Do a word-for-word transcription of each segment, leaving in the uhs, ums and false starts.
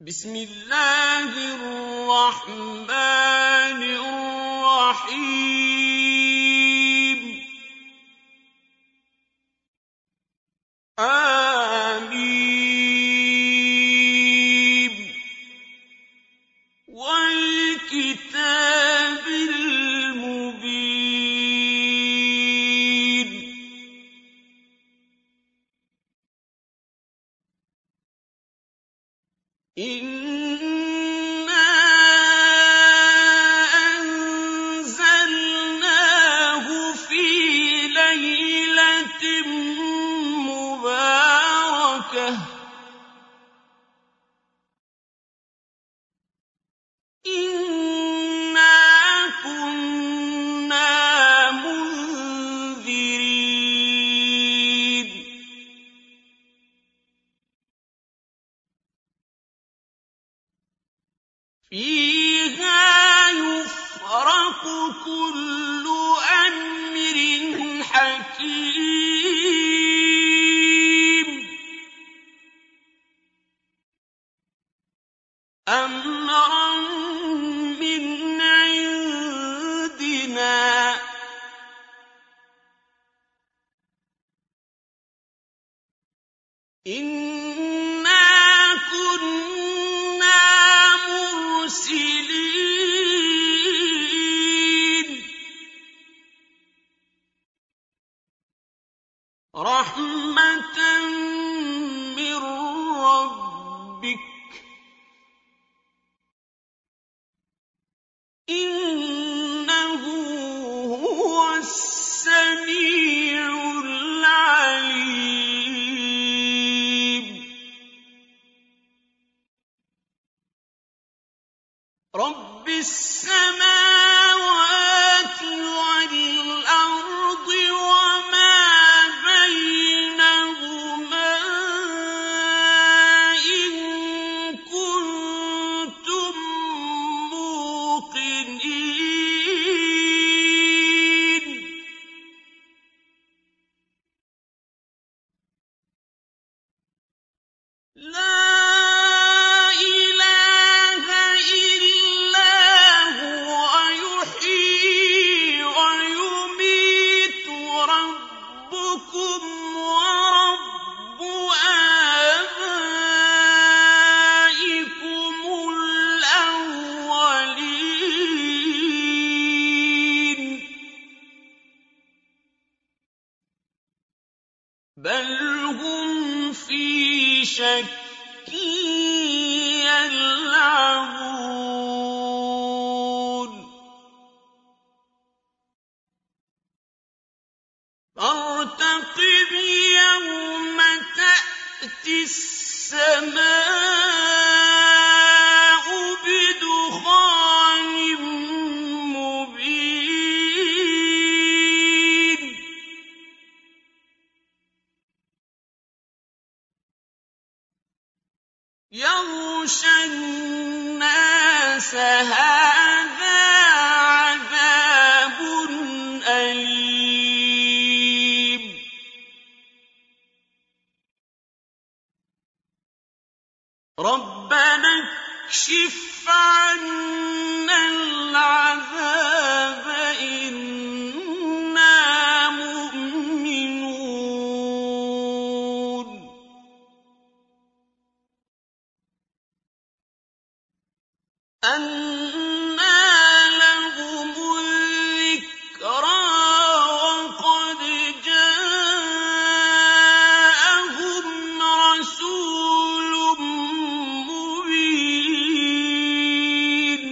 بسم الله الرحمن الرحيم آمين والكتاب المبين إِنَّا أَنزَلْنَاهُ فِي لَيْلَةٍ مُّبَارَكَةٍ إِنَّا كُنَّا مُنذِرِينَ فِيهَا يُفْرَقُ كُلُّ أَمْرٍ حَكِيمٍ أَمْرًا مِّنْ عِندِنَا ۚ إِنَّا كُنَّا مُرْسِلِينَ رَحْمَةً مِّن رَّبِّكَ ۚ إِنَّهُ هُوَ السَّمِيعُ الْعَلِيمُ رَبِّ السَّمَاوَاتِ وَالْأَرْضِ وَمَا بَيْنَهُمَا إِن كُنتُم مُّوقِنِينَ لَا إِلَٰهَ إِلَّا هُوَ يُحْيِي وَيُمِيتُ رَبُّكُمْ وَرَبُّ آبَائِكُمُ الْأَوَّلِينَ بَلْ هُمْ فِي شَكٍّ يَلْعَبُونَ فَارْتَقِبْ يَوْمَ تَأْتِي السَّمَاءُ بِدُخَانٍ مُّبِينٍ يَغْشَى النَّاسَ هَٰذَا عَذَابٌ أَلِيمٌ رَبَّنَا اكْشِفْ عَنَّا الْعَذَابَ إِنَّا مُؤْمِنُونَ أَنَّىٰ لَهُمُ الذِّكْرَىٰ وَقَدْ جَاءَهُمْ رَسُولٌ مُّبِينٌ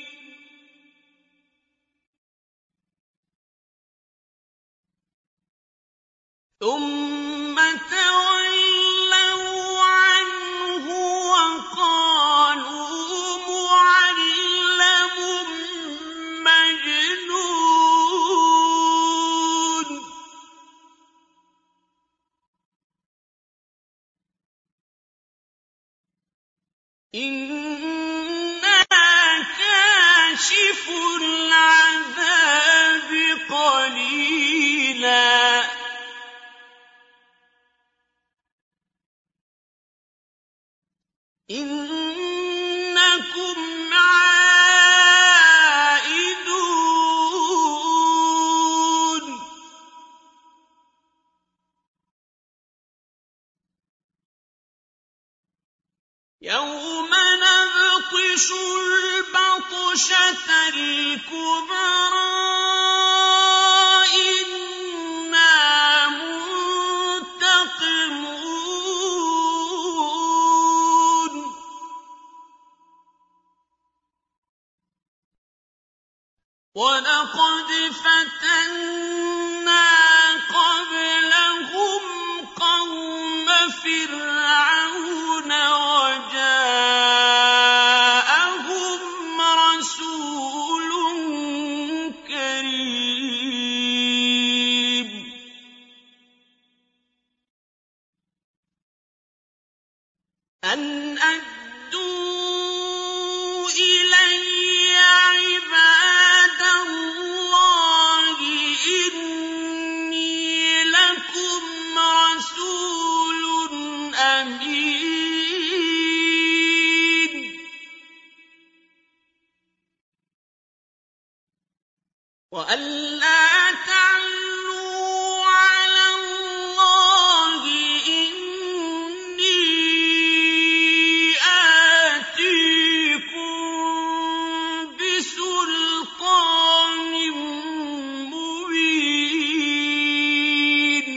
ثُمَّ تَوَلَّوْا عَنْهُ وَقَالُوا مُعَلَّمٌ مَّجْنُونٌ إِنَّا كَاشِفُو الْعَذَابِ قَلِيلًا إِنَّا يَوْمَ نَبْطِشُ الْبَطْشَةَ الْكُبْرَىٰ إِنَّا مُنتَقِمُونَ وَلَقَدْ فَتَنَّا قَبْلَهُمْ قَوْمَ فِرْعَوْنَ وَجَاءَهُمْ رَسُولٌ كَرِيمٌ أَنْ أَدُّوا إِلَيَّ عِبَادَ اللَّهِ إِنِّي لَكُمْ رَسُولٌ أَمِينٌ وَأَن لَّا تَعْلُوا عَلَى اللَّهِ إِنِّي آتِيكُم بِسُلْطَانٍ مُّبِينٍ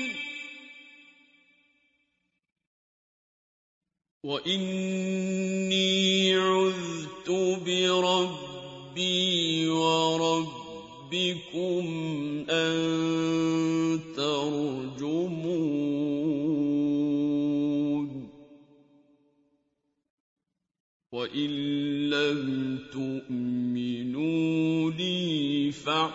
وَإِنِّي عُذْتُ بِرَبِّي وَرَبِّكُمْ أَن تَرْجُمُونِ وَإِن لَّمْ تُؤْمِنُوا لِي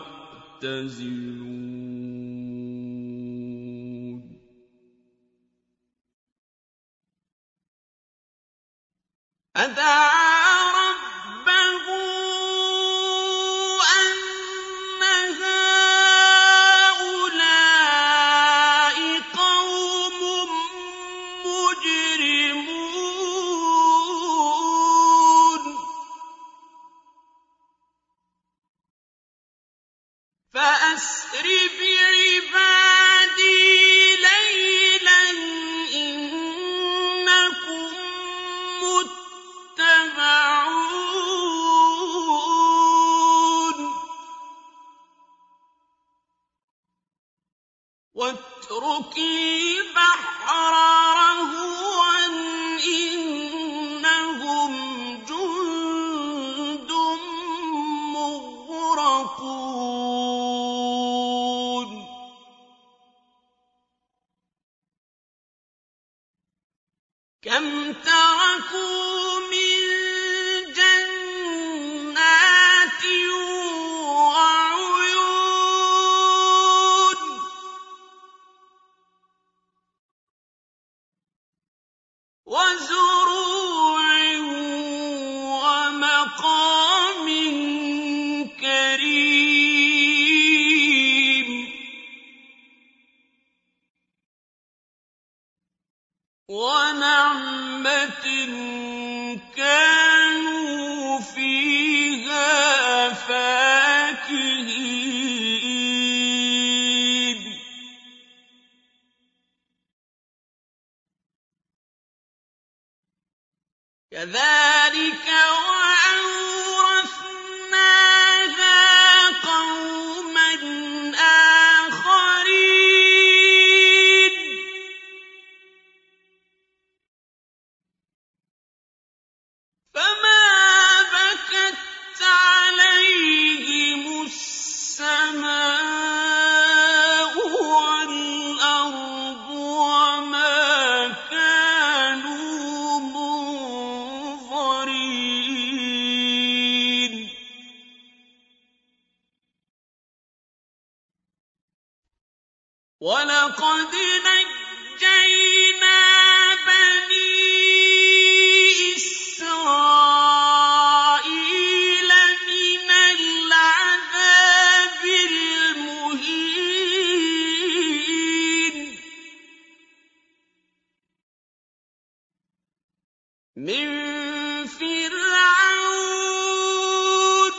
فَاعْتَزِلُونِ فَدَعَا رَبَّهُ أَنَّ هَٰؤُلَاءِ قَوْمٌ مُّجْرِمُونَ فَأَسْرِ بِعِبَادِي لَيْلًا إِنَّكُم مُّتَّبَعُونَ وَاتْرُكِ الْبَحْرَ رَهْوًا إِنَّهُمْ جُندٌ مُّغْرَقُونَ كَمْ تَرَكُوا مِن جَنَّاتٍ وَعُيُونٍ وَزُرُوعٍ وَمَقَامٍ كَرِيمٍ وَنَعْمَةٍ كَانُوا فِيهَا فَاكِهِينَ كَذَٰلِكَ وَأَوْرَثْنَاهَا قَوْمًا آخَرِينَ فَمَا بَكَتْ عَلَيْهِمُ السَّمَاءُ وَالْأَرْضُ وَمَا كَانُوا مُنظَرِينَ وَلَقَدْ نَجَّيْنَا بَنِي إِسْرَائِيلَ مِنَ الْعَذَابِ الْمُهِينِ مِن فِرْعَوْنَ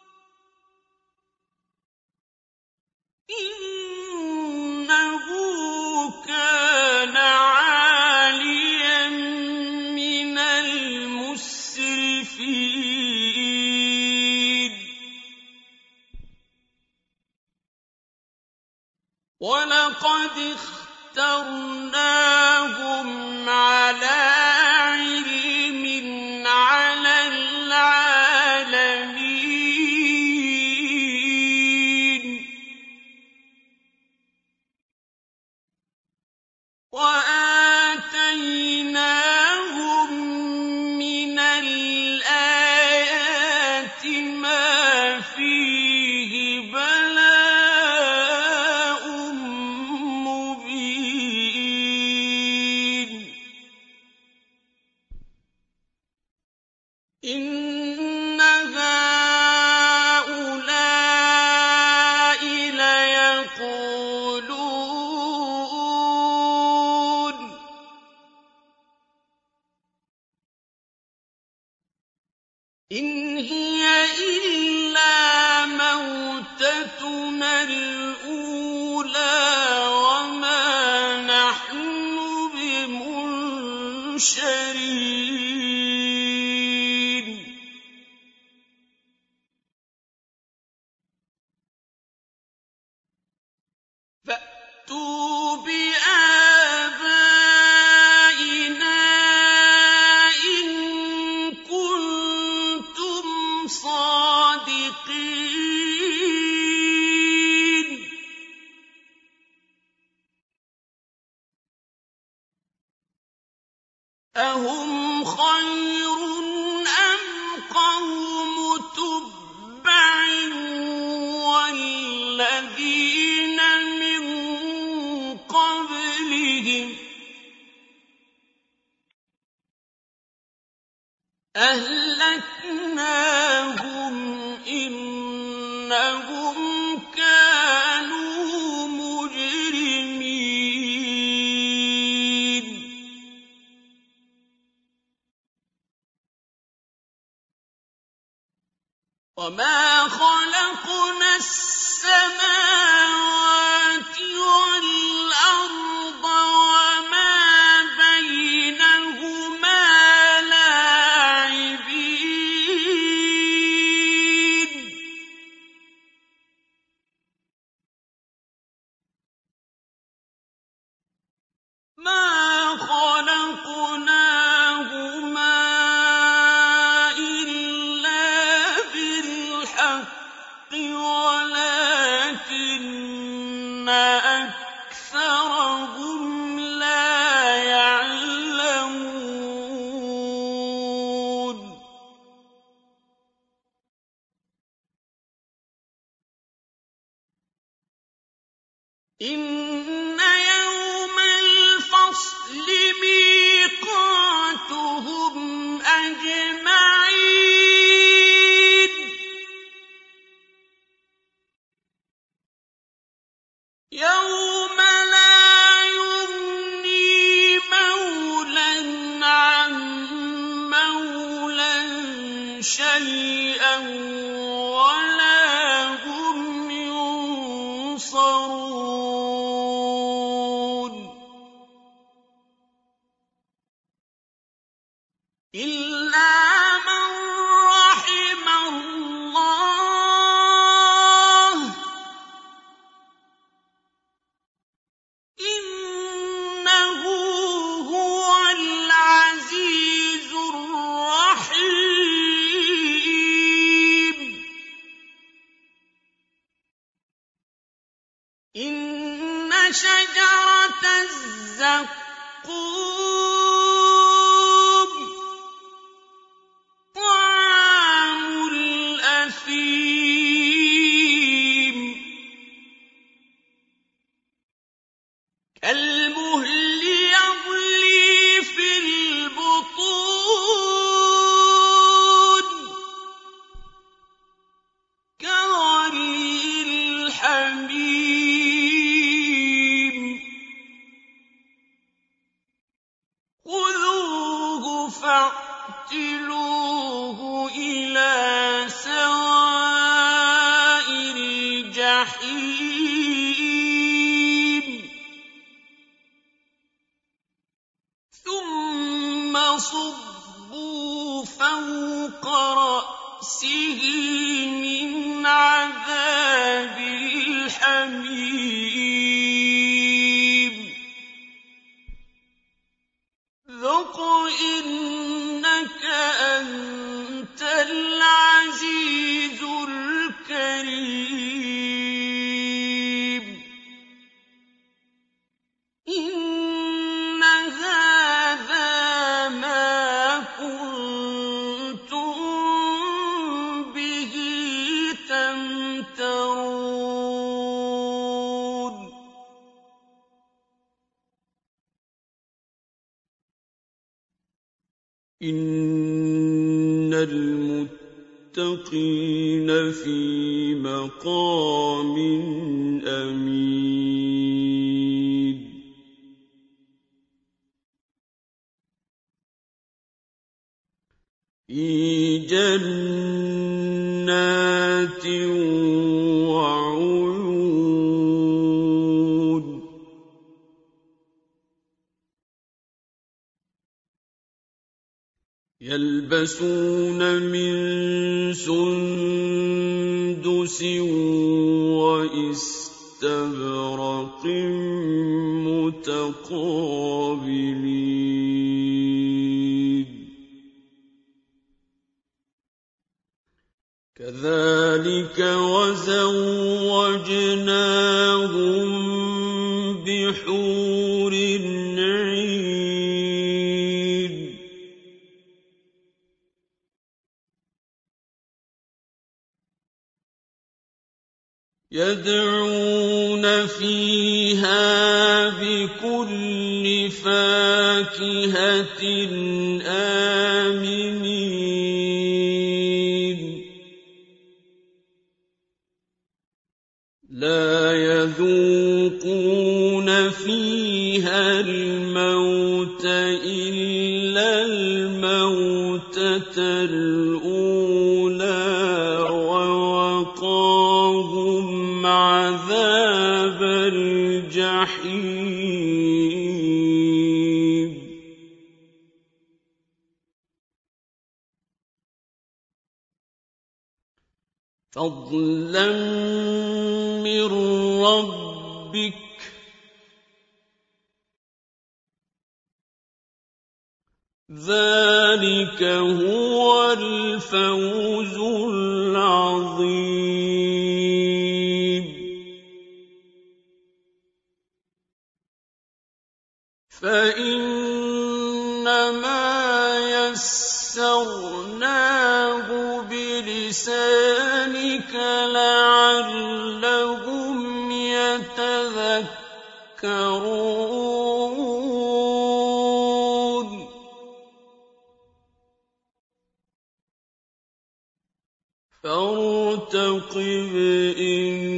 إِنَّهُ وَلَقَدِ اخْتَرْنَاهُمْ عَلَىٰ عِلْمٍ عَلَى الْعَالَمِينَ وَآتَيْنَاهُم مِّنَ الْآيَاتِ مَا فِيهِ بَلَاءٌ مُّبِينٌ إِنَّ هَٰؤُلَاءِ لَيَقُولُونَ إِنْ هِيَ إِلَّا مَوْتَتُنَا الْأُولَىٰ وَمَا نَحْنُ بِمُنشَرِينَ فَأْتُوا بِآبَائِنَا إِن كُنتُمْ صَادِقِينَ أَهُمْ خَيْرٌ أَمْ قَوْمُ تُبَّعٍ وَالَّذِينَ مِن قَبْلِهِمْ أَهْلَكْنَاهُمْ إِنَّهُمْ كَانُوا مُجْرِمِينَ وَمَا خَلَقْنَا السَّمَاوَاتِ وَالْأَرْضَ وَمَا بَيْنَهُمَا لَاعِبِينَ مَا خَلَقْنَاهُمَا إِلَّا بِالْحَقِّ وَلَٰكِنَّ أَكْثَرَهُمْ لَا يَعْلَمُونَ إِنَّ يَوْمَ الْفَصْلِ مِيقَاتُهُمْ أَجْمَعِينَ يَوْمَ لَا يُغْنِي مَوْلًى عَن مَّوْلًى شَيْئًا وَلَا هُمْ يُنصَرُونَ إِلَّا مَن رَّحِمَ اللَّهُ إِنَّهُ هُوَ الْعَزِيزُ الرَّحِيمُ إِنَّ شَجَرَتَ الزَّقُّومِ طَعَامُ الْأَثِيمِ كَالْمُهْلِ يَغْلِي فِي الْبُطُونِ كَغَلْيِ الْحَمِيمِ خُذُوهُ فَاعْتِلُوهُ إِلَىٰ سَوَاءِ الْجَحِيمِ ثُمَّ صُبُّوا فَوْقَ رَأْسِهِ مِنْ عَذَابِ الْحَمِيمِ الْمُتَّقِينَ فِي مَقَامٍ أَمِينٍ فِي جَنَّاتٍ وَعُيُونٍ يَلْبَسُونَ مِن سُندُسٍ وَإِسْتَبْرَقٍ مُّتَقَابِلِينَ كَذَٰلِكَ وَزَوَّجْنَاهُم بِحُورٍ عِينٍ يَدْعُونَ فِيهَا بِكُلِّ فَاكِهَةٍ آمِنِينَ لَا يَذُوقُونَ فِيهَا الْمَوْتَ إِلَّا الْمَوْتَةَ الْأُولَىٰ وَوَقَاهُمْ عَذَابَ الْجَحِيمِ فَضْلًا مِّن رَّبِّكَ ۚ ذَٰلِكَ هُوَ الْفَوْزُ الْعَظِيمُ فَإِنَّمَا يَسَّرْنَاهُ بِلِسَانِكَ لَعَلَّهُمْ يَتَذَكَّرُونَ فَارْتَقِبْ